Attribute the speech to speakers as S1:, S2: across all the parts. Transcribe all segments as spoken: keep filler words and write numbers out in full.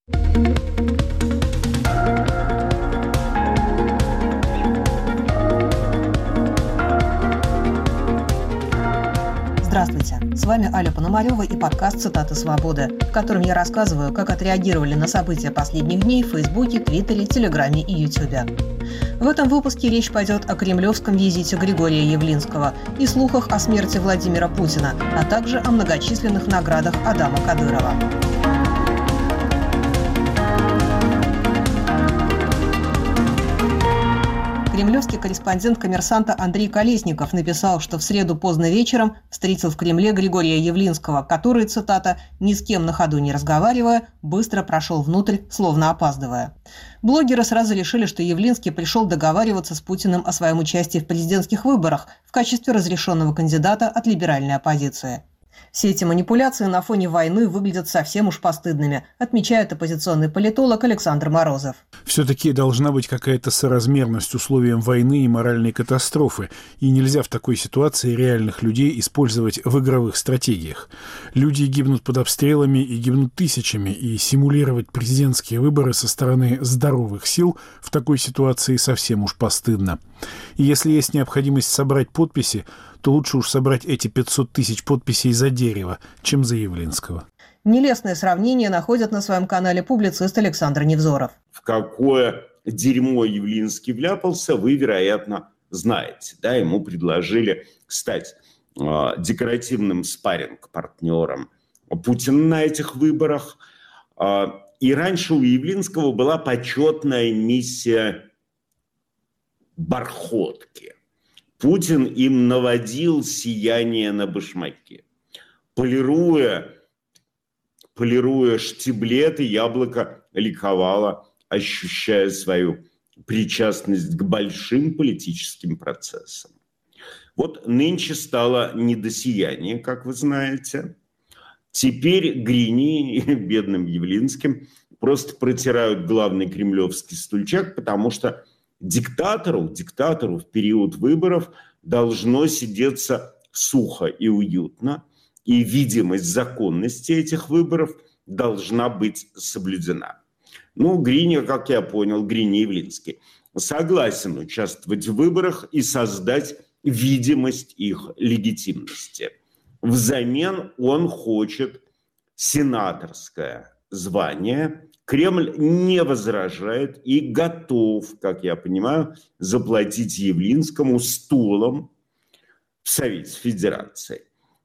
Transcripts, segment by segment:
S1: Здравствуйте, с вами Аля Пономарева и подкаст «Цитаты свободы», в котором я рассказываю, как отреагировали на события последних дней в Фейсбуке, Твиттере, Телеграме и Ютубе. В этом выпуске речь пойдет о кремлевском визите Григория Явлинского и слухах о смерти Владимира Путина, а также о многочисленных наградах Адама Кадырова. Кремлевский корреспондент «Коммерсанта» Андрей Колесников написал, что в среду поздно вечером встретил в Кремле Григория Явлинского, который, цитата, «ни с кем на ходу не разговаривая, быстро прошел внутрь, словно опаздывая». Блогеры сразу решили, что Явлинский пришел договариваться с Путиным о своем участии в президентских выборах в качестве разрешенного кандидата от либеральной оппозиции. Все эти манипуляции на фоне войны выглядят совсем уж постыдными, отмечает оппозиционный политолог Александр Морозов.
S2: Все-таки должна быть какая-то соразмерность условиям войны и моральной катастрофы, и нельзя в такой ситуации реальных людей использовать в игровых стратегиях. Люди гибнут под обстрелами и гибнут тысячами, и симулировать президентские выборы со стороны здоровых сил в такой ситуации совсем уж постыдно. И если есть необходимость собрать подписи, то лучше уж собрать эти пятьсот тысяч подписей за дерево, чем за Явлинского.
S1: Нелестное сравнение находит на своем канале публицист Александр Невзоров.
S3: В какое дерьмо Явлинский вляпался, вы, вероятно, знаете. Да, ему предложили стать э, декоративным спарринг-партнером Путина на этих выборах. Э, и раньше у Явлинского была почетная миссия бархотки. Путин им наводил сияние на башмаки. Полируя, полируя штиблеты, Яблоко ликовало, ощущая свою причастность к большим политическим процессам. Вот нынче стало не до сияния, как вы знаете. Теперь Грини бедным Явлинским просто протирают главный кремлевский стульчак, потому что Диктатору, диктатору в период выборов должно сидеться сухо и уютно, и видимость законности этих выборов должна быть соблюдена. Ну, Гриня, как я понял, Гриня Явлинский согласен участвовать в выборах и создать видимость их легитимности. Взамен он хочет сенаторское звание. Кремль не возражает и готов, как я понимаю, заплатить Явлинскому стулом в Совете Федерации.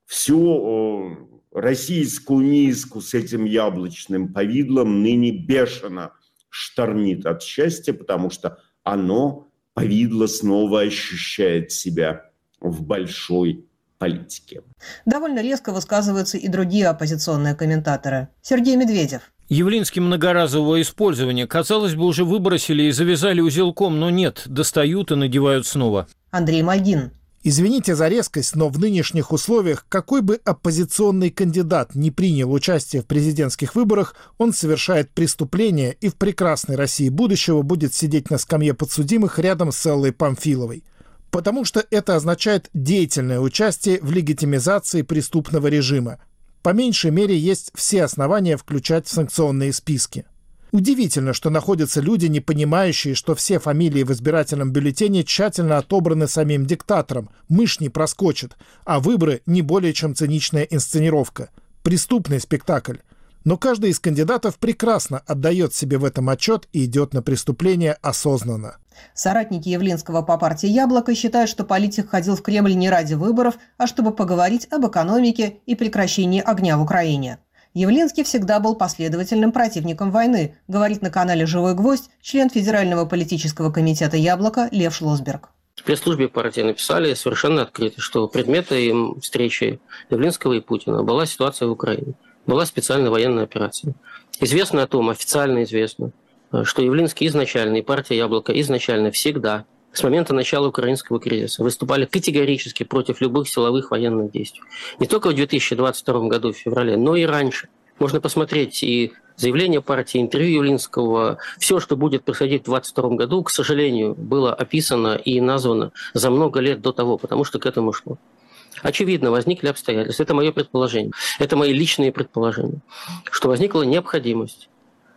S3: Всю российскую миску с этим яблочным повидлом ныне бешено штормит от счастья, потому что оно, повидло, снова ощущает себя в большой политике.
S1: Довольно резко высказываются и другие оппозиционные комментаторы. Сергей Медведев.
S4: Явлинский многоразового использования, казалось бы, уже выбросили и завязали узелком, но нет, достают и надевают снова.
S1: Андрей Мальгин.
S5: Извините за резкость, но в нынешних условиях какой бы оппозиционный кандидат не принял участие в президентских выборах, он совершает преступление и в прекрасной России будущего будет сидеть на скамье подсудимых рядом с Эллой Памфиловой. Потому что это означает деятельное участие в легитимизации преступного режима. По меньшей мере, есть все основания включать в санкционные списки. Удивительно, что находятся люди, не понимающие, что все фамилии в избирательном бюллетене тщательно отобраны самим диктатором, мышь не проскочит, а выборы не более чем циничная инсценировка. Преступный спектакль. Но каждый из кандидатов прекрасно отдает себе в этом отчет и идет на преступление осознанно.
S1: Соратники Явлинского по партии «Яблоко» считают, что политик ходил в Кремль не ради выборов, а чтобы поговорить об экономике и прекращении огня в Украине. Явлинский всегда был последовательным противником войны, говорит на канале «Живой гвоздь» член Федерального политического комитета «Яблоко» Лев Шлосберг.
S6: В пресс-службе партии написали совершенно открыто, что предметом встречи Явлинского и Путина была ситуация в Украине. Была специальная военная операция. Известно о том, официально известно, что Явлинский изначально и партия «Яблоко» изначально всегда, с момента начала украинского кризиса, выступали категорически против любых силовых военных действий. Не только в две тысячи двадцать втором году, в феврале, но и раньше. Можно посмотреть и заявление партии, интервью Явлинского. Все, что будет происходить в двадцать втором году, к сожалению, было описано и названо за много лет до того, потому что к этому шло. Очевидно, возникли обстоятельства. Это мое предположение. Это мои личные предположения. Что возникла необходимость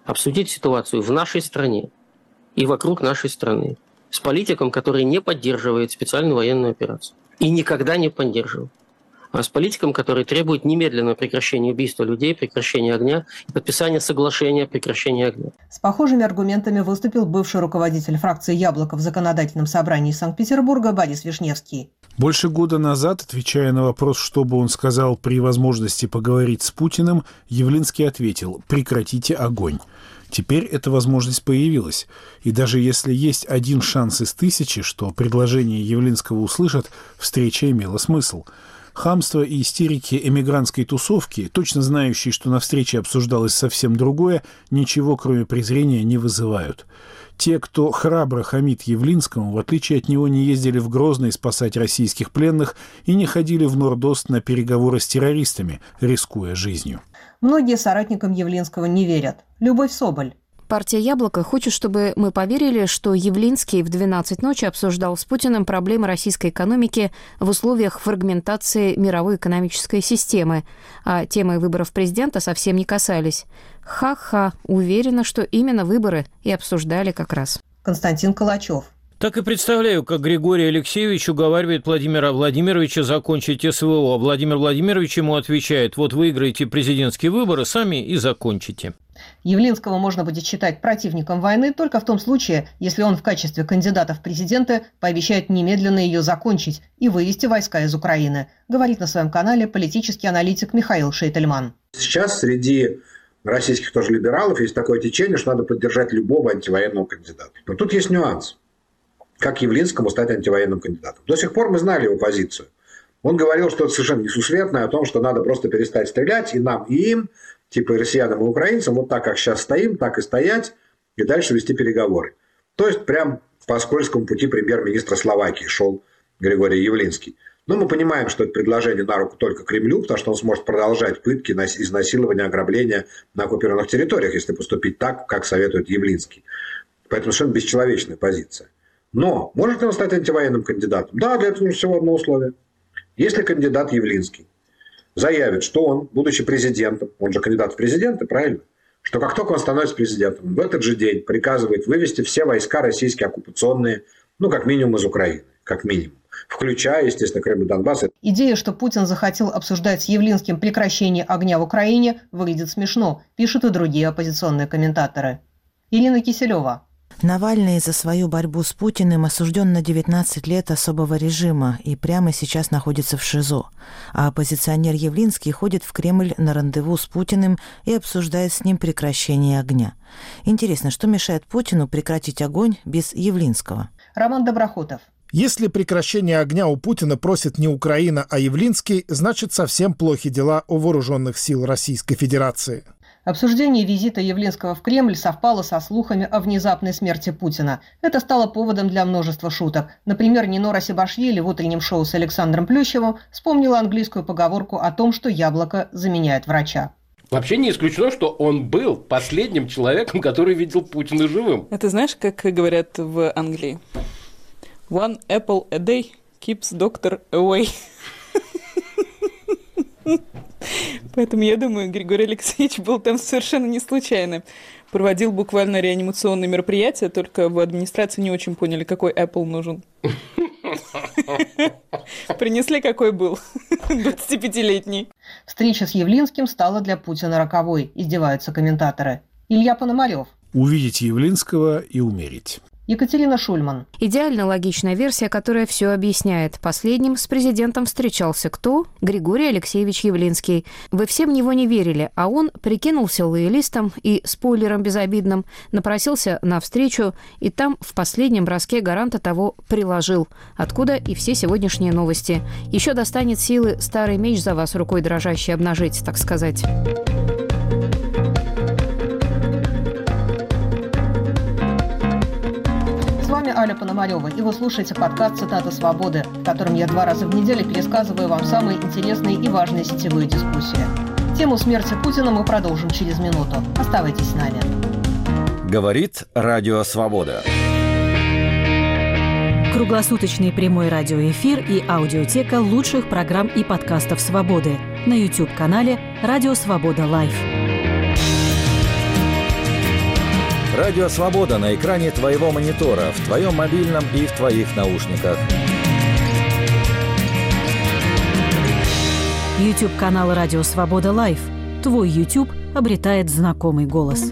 S6: обсудить ситуацию в нашей стране и вокруг нашей страны с политиком, который не поддерживает специальную военную операцию и никогда не поддерживал, а с политиком, который требует немедленного прекращения убийства людей, прекращения огня и подписания соглашения о прекращении огня.
S1: С похожими аргументами выступил бывший руководитель фракции «Яблоко» в Законодательном собрании Санкт-Петербурга Борис Вишневский.
S2: Больше года назад, отвечая на вопрос, что бы он сказал при возможности поговорить с Путиным, Явлинский ответил: «Прекратите огонь». Теперь эта возможность появилась. И даже если есть один шанс из тысячи, что предложение Явлинского услышат, встреча имела смысл. Хамство и истерики эмигрантской тусовки, точно знающие, что на встрече обсуждалось совсем другое, ничего кроме презрения не вызывают. Те, кто храбро хамит Явлинскому, в отличие от него не ездили в Грозный спасать российских пленных и не ходили в Норд-Ост на переговоры с террористами, рискуя жизнью.
S1: Многие соратникам Явлинского не верят. Любовь Соболь.
S7: Партия «Яблоко» хочет, чтобы мы поверили, что Явлинский в двенадцать ночи обсуждал с Путиным проблемы российской экономики в условиях фрагментации мировой экономической системы, а темы выборов президента совсем не касались. Ха-ха, уверена, что именно выборы и обсуждали как раз.
S1: Константин Калачев.
S4: Так и представляю, как Григорий Алексеевич уговаривает Владимира Владимировича закончить СВО, а Владимир Владимирович ему отвечает: вот выиграете президентские выборы, сами и закончите.
S1: Явлинского можно будет считать противником войны только в том случае, если он в качестве кандидата в президенты пообещает немедленно ее закончить и вывести войска из Украины, говорит на своем канале политический аналитик Михаил Шейтельман.
S8: Сейчас среди российских тоже либералов есть такое течение, что надо поддержать любого антивоенного кандидата. Но тут есть нюанс. Как Явлинскому стать антивоенным кандидатом? До сих пор мы знали его позицию. Он говорил что-то совершенно несусветное о том, что надо просто перестать стрелять и нам, и им, типа и россиянам, и украинцам, вот так, как сейчас стоим, так и стоять, и дальше вести переговоры. То есть прям по скользкому пути премьер-министра Словакии шел Григорий Явлинский. Но мы понимаем, что это предложение на руку только Кремлю, потому что он сможет продолжать пытки, изнасилования, ограбления на оккупированных территориях, если поступить так, как советует Явлинский. Поэтому совершенно бесчеловечная позиция. Но может ли он стать антивоенным кандидатом? Да, для этого нужно всего одно условие. Если кандидат Явлинский заявит, что он, будучи президентом, он же кандидат в президенты, правильно? Что как только он становится президентом, в этот же день приказывает вывести все войска российские оккупационные, ну, как минимум из Украины, как минимум. Включая, естественно, Крым и Донбасс.
S1: Идея, что Путин захотел обсуждать с Явлинским прекращение огня в Украине, выглядит смешно, пишут и другие оппозиционные комментаторы. Ирина Киселева.
S9: Навальный за свою борьбу с Путиным осужден на девятнадцать лет особого режима и прямо сейчас находится в ШИЗО. А оппозиционер Явлинский ходит в Кремль на рандеву с Путиным и обсуждает с ним прекращение огня. Интересно, что мешает Путину прекратить огонь без Явлинского?
S1: Роман Доброхотов.
S5: Если прекращение огня у Путина просит не Украина, а Явлинский, значит совсем плохи дела у вооруженных сил Российской Федерации.
S1: Обсуждение визита Явлинского в Кремль совпало со слухами о внезапной смерти Путина. Это стало поводом для множества шуток. Например, Нино Расибашвили в утреннем шоу с Александром Плющевым вспомнила английскую поговорку о том, что яблоко заменяет врача.
S10: Вообще не исключено, что он был последним человеком, который видел Путина живым.
S11: Это знаешь, как говорят в Англии? One apple a day keeps doctor away. Поэтому я думаю, Григорий Алексеевич был там совершенно не случайно. Проводил буквально реанимационные мероприятия, только в администрации не очень поняли, какой Apple нужен. Принесли, какой был, двадцатипятилетний.
S1: Встреча с Явлинским стала для Путина роковой, издеваются комментаторы. Илья Пономарев.
S2: Увидеть Явлинского и умереть.
S1: Екатерина Шульман.
S7: Идеально логичная версия, которая все объясняет. Последним с президентом встречался кто? Григорий Алексеевич Явлинский. Вы все в него не верили, а он прикинулся лоялистом и спойлером безобидным, напросился на встречу и там в последнем броске гаранта того приложил. Откуда и все сегодняшние новости. Еще достанет силы старый меч за вас рукой дрожащей обнажить, так сказать.
S1: С вами Аля Пономарева, и вы слушаете подкаст «Цитата свободы», в котором я два раза в неделю пересказываю вам самые интересные и важные сетевые дискуссии. Тему смерти Путина мы продолжим через минуту. Оставайтесь с нами.
S12: Говорит Радио Свобода.
S13: Круглосуточный прямой радиоэфир и аудиотека лучших программ и подкастов «Свободы» на YouTube-канале «Радио Свобода Лайв».
S12: Радио «Свобода» на экране твоего монитора, в твоем мобильном и в твоих наушниках.
S13: YouTube-канал «Радио Свобода Лайв». Твой YouTube обретает знакомый голос.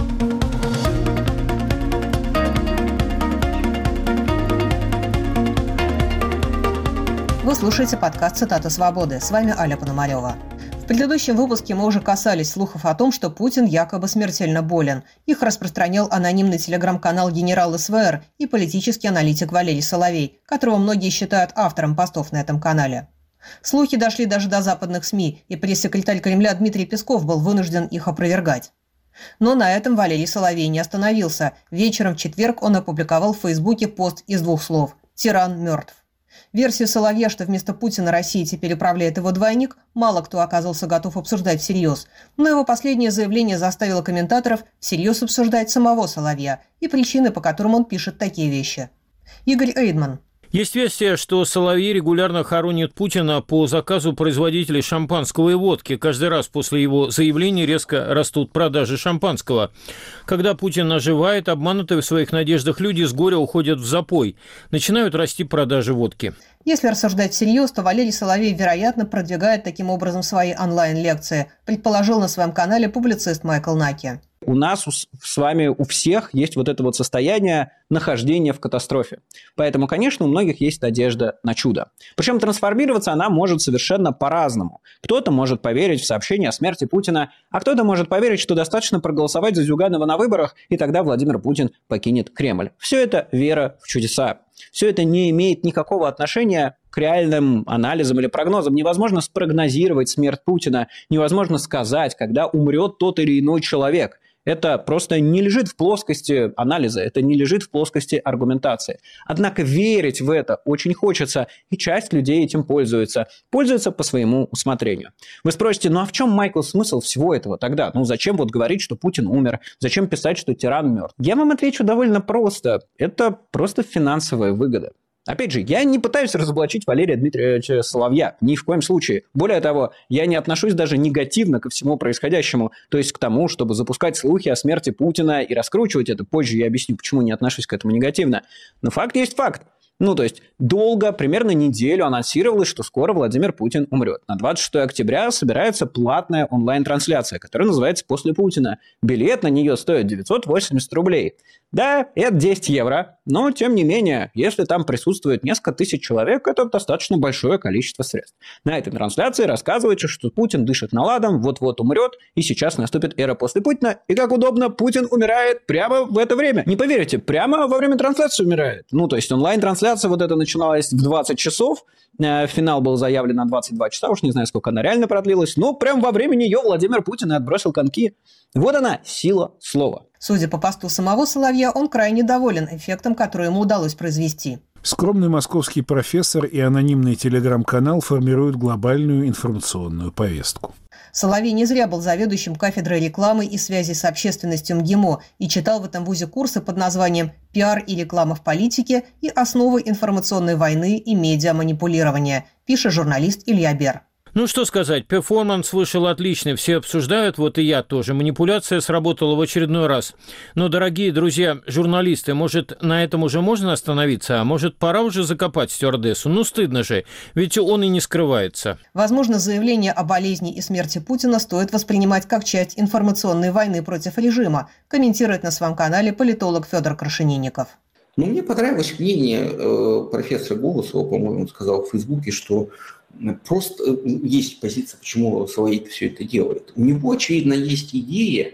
S1: Вы слушаете подкаст «Цитата свободы». С вами Аля Пономарева. В предыдущем выпуске мы уже касались слухов о том, что Путин якобы смертельно болен. Их распространял анонимный телеграм-канал «Генерал СВР» и политический аналитик Валерий Соловей, которого многие считают автором постов на этом канале. Слухи дошли даже до западных СМИ, и пресс-секретарь Кремля Дмитрий Песков был вынужден их опровергать. Но на этом Валерий Соловей не остановился. Вечером в четверг он опубликовал в Фейсбуке пост из двух слов «Тиран мертв». Версию Соловья, что вместо Путина России теперь управляет его двойник, мало кто оказался готов обсуждать всерьез. Но его последнее заявление заставило комментаторов всерьез обсуждать самого Соловья и причины, по которым он пишет такие вещи. Игорь Эйдман.
S4: Есть версия, что Соловей регулярно хоронит Путина по заказу производителей шампанского и водки. Каждый раз после его заявлений резко растут продажи шампанского. Когда Путин оживает, обманутые в своих надеждах люди с горя уходят в запой. Начинают расти продажи водки.
S1: Если рассуждать всерьез, то Валерий Соловей, вероятно, продвигает таким образом свои онлайн-лекции, предположил на своем канале публицист Майкл Наки.
S14: У нас с вами, у всех есть вот это вот состояние нахождения в катастрофе. Поэтому, конечно, у многих есть надежда на чудо. Причем трансформироваться она может совершенно по-разному. Кто-то может поверить в сообщение о смерти Путина, а кто-то может поверить, что достаточно проголосовать за Зюганова на выборах, и тогда Владимир Путин покинет Кремль. Все это вера в чудеса. Все это не имеет никакого отношения к реальным анализам или прогнозам. Невозможно спрогнозировать смерть Путина, невозможно сказать, когда умрет тот или иной человек. Это просто не лежит в плоскости анализа, это не лежит в плоскости аргументации. Однако верить в это очень хочется, и часть людей этим пользуется. Пользуется по своему усмотрению. Вы спросите, ну а в чем, Майкл, смысл всего этого тогда? Ну зачем вот говорить, что Путин умер? Зачем писать, что тиран мертв? Я вам отвечу довольно просто. Это просто финансовая выгода. Опять же, я не пытаюсь разоблачить Валерия Дмитриевича Соловья, ни в коем случае. Более того, я не отношусь даже негативно ко всему происходящему, то есть к тому, чтобы запускать слухи о смерти Путина и раскручивать это. Позже я объясню, почему не отношусь к этому негативно. Но факт есть факт. Ну, то есть долго, примерно неделю анонсировалось, что скоро Владимир Путин умрет. На двадцать шестого октября собирается платная онлайн-трансляция, которая называется «После Путина». Билет на нее стоит девятьсот восемьдесят рублей. Да, это десять евро, но, тем не менее, если там присутствует несколько тысяч человек, это достаточно большое количество средств. На этой трансляции рассказывается, что Путин дышит наладом, вот-вот умрет, и сейчас наступит эра после Путина, и как удобно, Путин умирает прямо в это время. Не поверите, прямо во время трансляции умирает. Ну, то есть онлайн-трансляция вот эта начиналась в двадцать часов, финал был заявлен на двадцать два часа, уж не знаю, сколько она реально продлилась, но прямо во время нее Владимир Путин и отбросил коньки. Вот она, сила слова.
S1: Судя по посту самого Соловья, он крайне доволен эффектом, который ему удалось произвести.
S2: Скромный московский профессор и анонимный телеграм-канал формируют глобальную информационную повестку.
S1: Соловей не зря был заведующим кафедрой рекламы и связи с общественностью МГИМО и читал в этом вузе курсы под названием «Пиар и реклама в политике» и «Основы информационной войны и медиаманипулирования», пишет журналист Илья Бер.
S4: Ну, что сказать, перформанс вышел отличный, все обсуждают, вот и я тоже. Манипуляция сработала в очередной раз. Но, дорогие друзья, журналисты, может, на этом уже можно остановиться, а может, пора уже закопать стюардессу? Ну, стыдно же, ведь он и не скрывается.
S1: Возможно, заявление о болезни и смерти Путина стоит воспринимать как часть информационной войны против режима, комментирует на своем канале политолог Федор Крашенинников.
S15: Ну, мне понравилось мнение э, профессора Голосова, по-моему, он сказал в Фейсбуке, что просто есть позиция, почему Соловей все это делает. У него, очевидно, есть идея,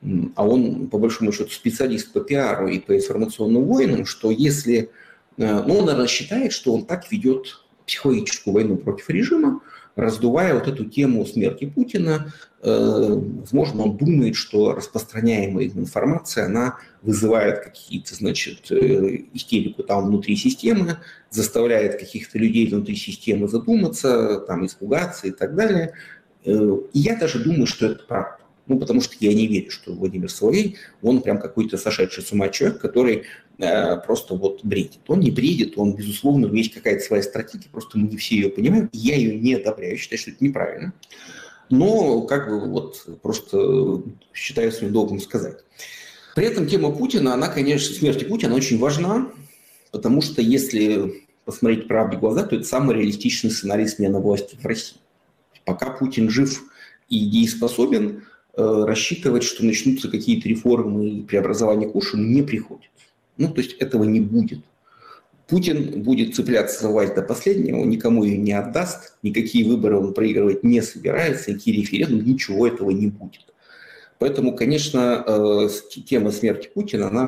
S15: а он, по большому счету, специалист по пиару и по информационным войнам, что если... Ну, он, наверное, считает, что он так ведет психологическую войну против режима, раздувая вот эту тему смерти Путина. Возможно, он думает, что распространяемая информация, она вызывает какие-то, значит, истерику там внутри системы, заставляет каких-то людей внутри системы задуматься, там, испугаться и так далее. И я даже думаю, что это правда. Ну, потому что я не верю, что Владимир Соловей, он прям какой-то сошедший с ума человек, который э, просто вот бредит. Он не бредит, он, безусловно, у него есть какая-то своя стратегия, просто мы не все ее понимаем. Я ее не одобряю, считаю, что это неправильно. Но как бы вот просто считаю своим долгом сказать. При этом тема Путина, она, конечно, смерти Путина очень важна, потому что если посмотреть правде в глаза, то это самый реалистичный сценарий смены власти в России. Пока Путин жив и дееспособен, рассчитывать, что начнутся какие-то реформы и преобразования Кушина, не приходится. Ну, то есть этого не будет. Путин будет цепляться за власть до последнего, никому ее не отдаст, никакие выборы он проигрывать не собирается, никакие референдумы, ничего этого не будет. Поэтому, конечно, тема смерти Путина, она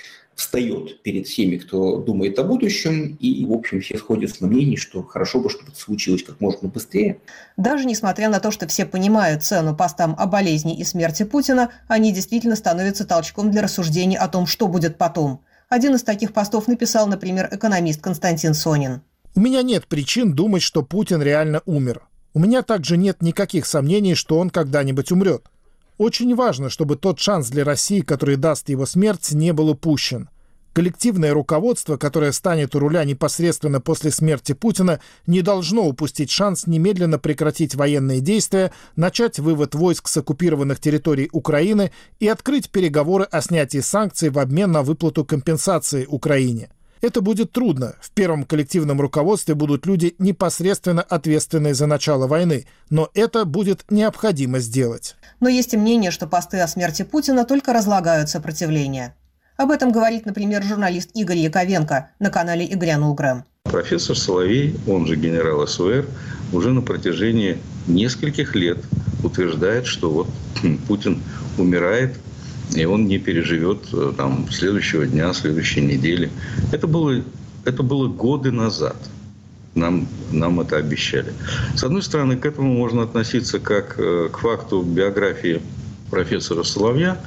S15: встает перед всеми, кто думает о будущем, и, в общем, все сходятся на мнении, что хорошо бы, чтобы это случилось как можно быстрее.
S1: Даже несмотря на то, что все понимают цену постам о болезни и смерти Путина, они действительно становятся толчком для рассуждений о том, что будет потом. Один из таких постов написал, например, экономист Константин Сонин.
S5: «У меня нет причин думать, что Путин реально умер. У меня также нет никаких сомнений, что он когда-нибудь умрет. Очень важно, чтобы тот шанс для России, который даст его смерть, не был упущен. Коллективное руководство, которое станет у руля непосредственно после смерти Путина, не должно упустить шанс немедленно прекратить военные действия, начать вывод войск с оккупированных территорий Украины и открыть переговоры о снятии санкций в обмен на выплату компенсации Украине. Это будет трудно. В первом коллективном руководстве будут люди, непосредственно ответственные за начало войны. Но это будет необходимо сделать».
S1: Но есть и мнение, что посты о смерти Путина только разлагают сопротивление. Об этом говорит, например, журналист Игорь Яковенко на канале «И грянул Грэм».
S16: Профессор Соловей, он же генерал СВР, уже на протяжении нескольких лет утверждает, что вот Путин умирает, и он не переживет там, следующего дня, следующей недели. Это было, это было годы назад. Нам, нам это обещали. С одной стороны, к этому можно относиться как к факту биографии профессора Соловья.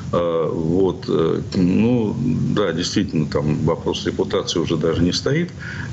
S16: Вот. Ну, да, действительно, там вопрос репутации уже даже не стоит.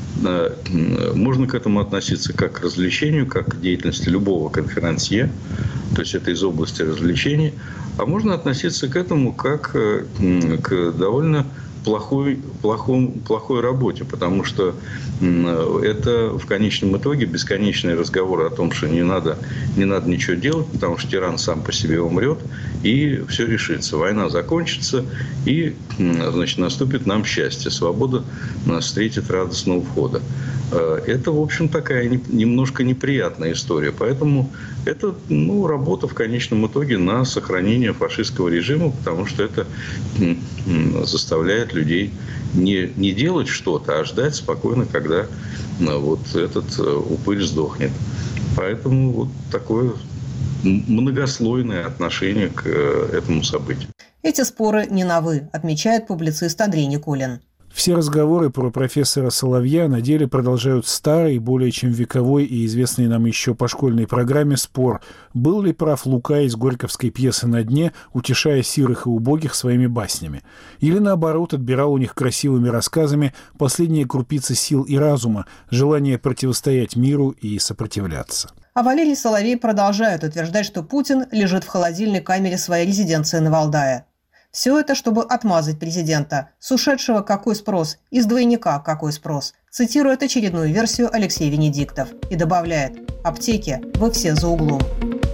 S16: Можно к этому относиться как к развлечению, как к деятельности любого конферансье. То есть это из области развлечений. А можно относиться к этому как к довольно плохой, плохом, плохой работе, потому что это в конечном итоге бесконечные разговоры о том, что не надо, не надо ничего делать, потому что тиран сам по себе умрет, и все решится. Война закончится, и, значит, наступит нам счастье. Свобода нас встретит радостного входа. Это, в общем, такая немножко неприятная история. Поэтому это, ну, работа в конечном итоге на сохранение фашистского режима, потому что это заставляет людей не, не делать что-то, а ждать спокойно, когда вот этот упырь сдохнет. Поэтому вот такое многослойное отношение к этому событию.
S1: Эти споры не новы, отмечает публицист Андрей Никулин.
S2: Все разговоры про профессора Соловья на деле продолжают старый, более чем вековой и известный нам еще по школьной программе спор, был ли прав Лука из горьковской пьесы «На дне», утешая сирых и убогих своими баснями, или, наоборот, отбирал у них красивыми рассказами последние крупицы сил и разума, желание противостоять миру и сопротивляться.
S1: А Валерий Соловей продолжает утверждать, что Путин лежит в холодильной камере своей резиденции на Валдае. Все это, чтобы отмазать президента. С ушедшего какой спрос, из двойника какой спрос. Цитирует очередную версию Алексей Венедиктов. И добавляет: аптеки, вы все за углом.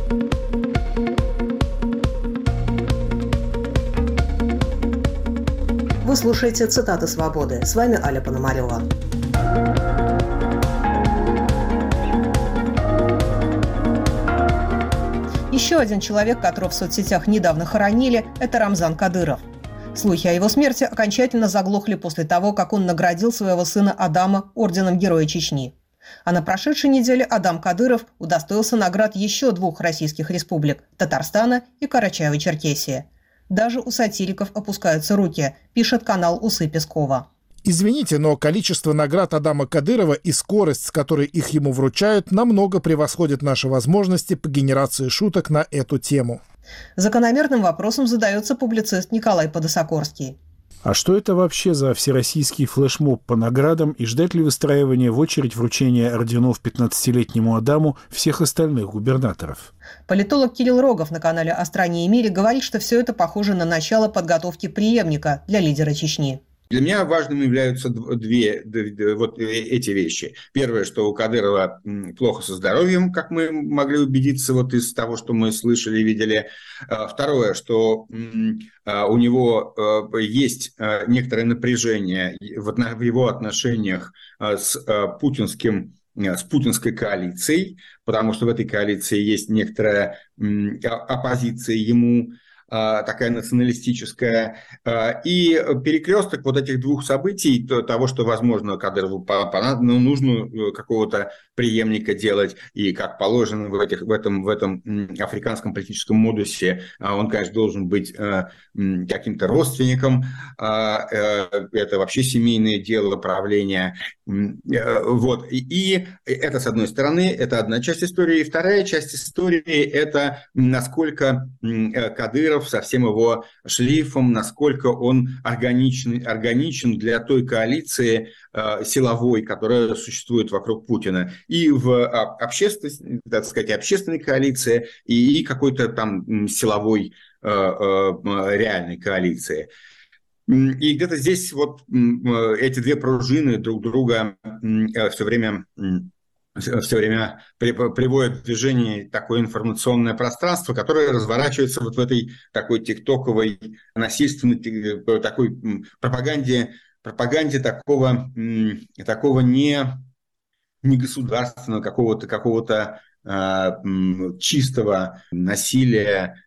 S1: Вы слушаете «Цитаты свободы». С вами Аля Пономарева. Еще один человек, которого в соцсетях недавно хоронили, это Рамзан Кадыров. Слухи о его смерти окончательно заглохли после того, как он наградил своего сына Адама орденом Героя Чечни. А на прошедшей неделе Адам Кадыров удостоился наград еще двух российских республик – Татарстана и Карачаево-Черкесии. Даже у сатириков опускаются руки, пишет канал «Усы Пескова».
S5: Извините, но количество наград Адама Кадырова и скорость, с которой их ему вручают, намного превосходит наши возможности по генерации шуток на эту тему.
S1: Закономерным вопросом задается публицист Николай Подосокорский.
S2: А что это вообще за всероссийский флешмоб по наградам и ждать ли выстраивания в очередь вручения орденов пятнадцатилетнему Адаму всех остальных губернаторов?
S1: Политолог Кирилл Рогов на канале «О стране и мире» говорит, что все это похоже на начало подготовки преемника для лидера Чечни.
S17: Для меня важными являются две, две вот эти вещи. Первое, что у Кадырова плохо со здоровьем, как мы могли убедиться вот из того, что мы слышали и видели. Второе, что у него есть некоторое напряжение в его отношениях с путинским с путинской коалицией, потому что в этой коалиции есть некоторая оппозиция ему, такая националистическая, и перекресток вот этих двух событий, того, что, возможно, Кадырову ну, нужно какого-то преемника делать, и как положено в, этих, в, этом, в этом африканском политическом модусе, он, конечно, должен быть каким-то родственником, это вообще семейное дело правления. Вот. И это, с одной стороны, это одна часть истории, и вторая часть истории – это насколько Кадыров со всем его шлейфом, насколько он органичен, органичен для той коалиции э, силовой, которая существует вокруг Путина, и в общественной, так сказать, общественной коалиции, и, и какой-то там силовой э, э, реальной коалиции. И где-то здесь вот эти две пружины друг друга все время... все время приводит в движение такое информационное пространство, которое разворачивается вот в этой такой тиктоковой насильственной такой пропаганде, пропаганде такого, такого не, не государственного, какого-то, какого-то э, чистого насилия,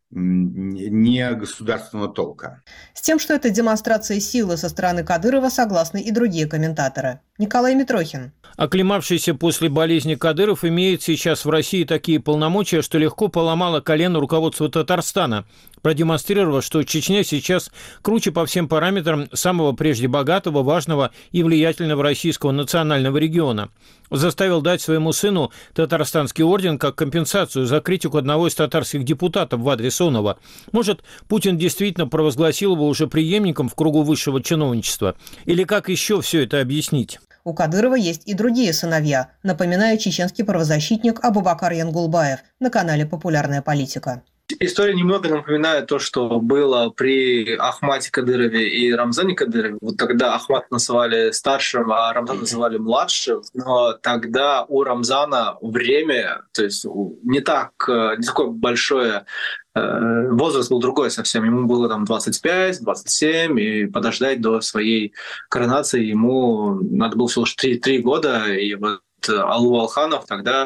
S17: не государственного толка.
S1: С тем, что это демонстрация силы со стороны Кадырова, согласны и другие комментаторы. Николай Митрохин.
S4: Оклемавшийся после болезни Кадыров имеет сейчас в России такие полномочия, что легко поломало колено руководства Татарстана, продемонстрировав, что Чечня сейчас круче по всем параметрам самого прежде богатого, важного и влиятельного российского национального региона. Заставил дать своему сыну татарстанский орден как компенсацию за критику одного из татарских депутатов в адрес Онова. Может, Путин действительно провозгласил его уже преемником в кругу высшего чиновничества? Или как еще все это объяснить?
S1: У Кадырова есть и другие сыновья, напоминает чеченский правозащитник Абубакар Янгулбаев на канале «Популярная политика».
S18: История немного напоминает то, что было при Ахмате Кадырове и Рамзане Кадырове. Вот тогда Ахмат называли старшим, а Рамзан называли младшим. Но тогда у Рамзана время, то есть не так, не такое большое, возраст был другой совсем. Ему было там двадцать пять двадцать семь, и подождать до своей коронации ему надо было всего лишь три года. И вот Алу Алханов тогда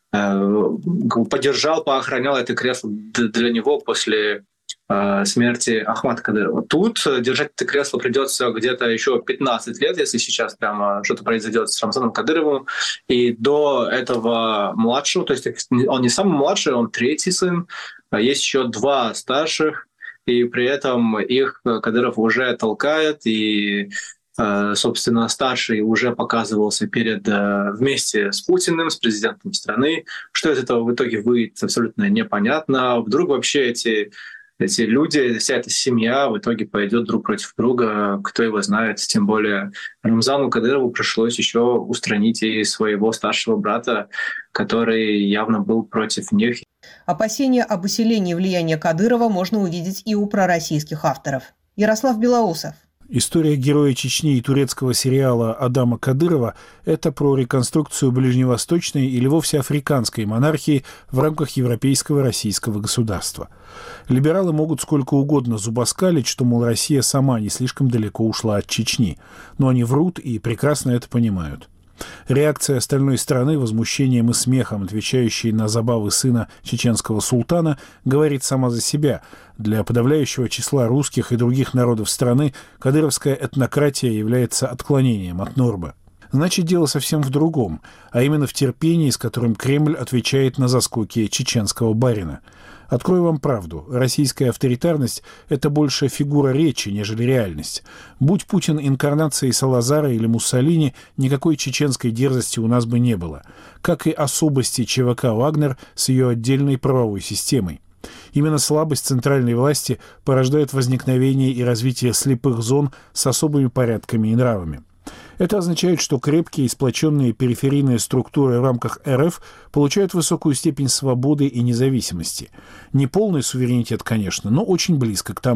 S18: поддержал, поохранял это кресло для него после э, смерти Ахмата Кадырова. Тут держать это кресло придется где-то еще пятнадцать лет, если сейчас прямо что-то произойдет с Рамзаном Кадыровым. И до этого младшего, то есть он не самый младший, он третий сын, есть еще два старших, и при этом их Кадыров уже толкает, и собственно, старший уже показывался перед, вместе с Путиным, с президентом страны. Что из этого в итоге выйдет, абсолютно непонятно. Вдруг вообще эти, эти люди, вся эта семья в итоге пойдет друг против друга, кто его знает. Тем более Рамзану Кадырову пришлось еще устранить и своего старшего брата, который явно был против них.
S1: Опасения об усилении влияния Кадырова можно увидеть и у пророссийских авторов. Ярослав Белоусов.
S2: История героя Чечни и турецкого сериала Адама Кадырова – это про реконструкцию ближневосточной или вовсе африканской монархии в рамках европейского российского государства. Либералы могут сколько угодно зубоскалить, что, мол, Россия сама не слишком далеко ушла от Чечни, но они врут и прекрасно это понимают. Реакция остальной страны, возмущением и смехом, отвечающей на забавы сына чеченского султана, говорит сама за себя. Для подавляющего числа русских и других народов страны кадыровская этнократия является отклонением от нормы. Значит, дело совсем в другом, а именно в терпении, с которым Кремль отвечает на заскоки чеченского барина. Открою вам правду. Российская авторитарность – это больше фигура речи, нежели реальность. Будь Путин инкарнацией Салазара или Муссолини, никакой чеченской дерзости у нас бы не было. Как и особости ЧВК «Вагнер» с ее отдельной правовой системой. Именно слабость центральной власти порождает возникновение и развитие слепых зон с особыми порядками и нравами. Это означает, что крепкие и сплоченные периферийные структуры в рамках РФ получают высокую степень свободы и независимости. Не полный суверенитет, конечно, но очень близко к тому.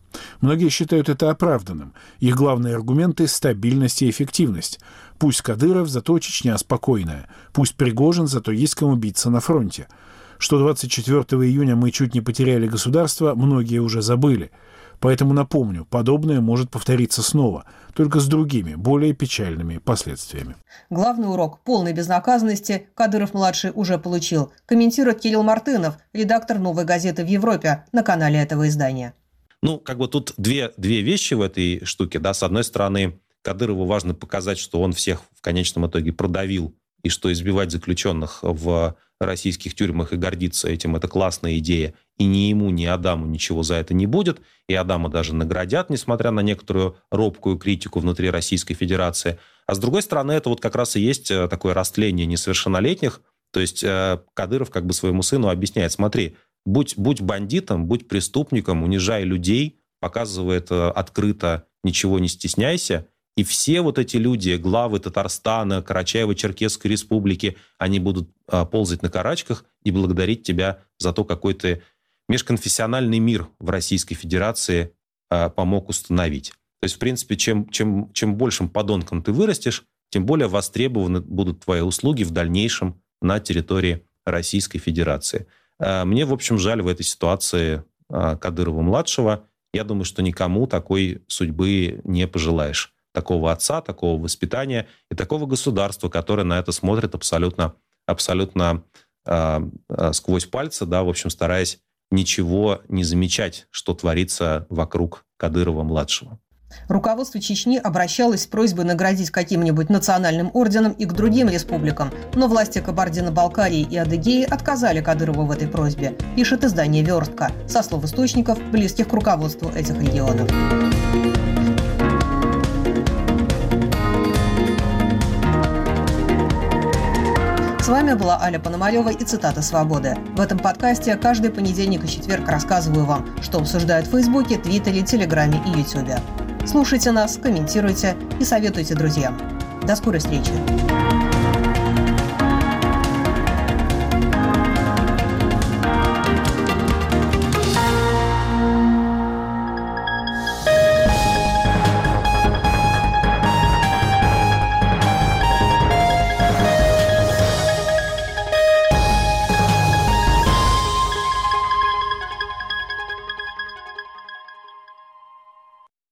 S2: Многие считают это оправданным. Их главные аргументы – стабильность и эффективность. Пусть Кадыров, зато Чечня спокойная. Пусть Пригожин, зато есть кому биться на фронте. Что двадцать четвёртого июня мы чуть не потеряли государство, многие уже забыли. Поэтому напомню, подобное может повториться снова, только с другими, более печальными последствиями.
S1: Главный урок полной безнаказанности Кадыров-младший уже получил, комментирует Кирилл Мартынов, редактор «Новой газеты» в Европе, на канале этого издания.
S19: Ну, как бы тут две, две вещи в этой штуке. Да? С одной стороны, Кадырову важно показать, что он всех в конечном итоге продавил, и что избивать заключенных в российских тюрьмах и гордиться этим – это классная идея. И ни ему, ни Адаму ничего за это не будет. И Адама даже наградят, несмотря на некоторую робкую критику внутри Российской Федерации. А с другой стороны, это вот как раз и есть такое растление несовершеннолетних. То есть Кадыров как бы своему сыну объясняет: смотри, будь, будь бандитом, будь преступником, унижай людей, показывает открыто, ничего не стесняйся. И все вот эти люди, главы Татарстана, Карачаево-Черкесской республики, они будут а, ползать на карачках и благодарить тебя за то, какой ты межконфессиональный мир в Российской Федерации а, помог установить. То есть, в принципе, чем, чем, чем большим подонком ты вырастешь, тем более востребованы будут твои услуги в дальнейшем на территории Российской Федерации. А, мне, в общем, жаль в этой ситуации а, Кадырова-младшего. Я думаю, что никому такой судьбы не пожелаешь. Такого отца, такого воспитания и такого государства, которое на это смотрит абсолютно, абсолютно э, э, сквозь пальцы, да, в общем, стараясь ничего не замечать, что творится вокруг Кадырова-младшего.
S1: Руководство Чечни обращалось с просьбой наградить каким-нибудь национальным орденом и к другим республикам, но власти Кабардино-Балкарии и Адыгеи отказали Кадырову в этой просьбе, пишет издание «Верстка», со слов источников, близких к руководству этих регионов. С вами была Аля Пономарева и цитата «Свободы». В этом подкасте каждый понедельник и четверг рассказываю вам, что обсуждают в Фейсбуке, Твиттере, Телеграме и Ютубе. Слушайте нас, комментируйте и советуйте друзьям. До скорой встречи.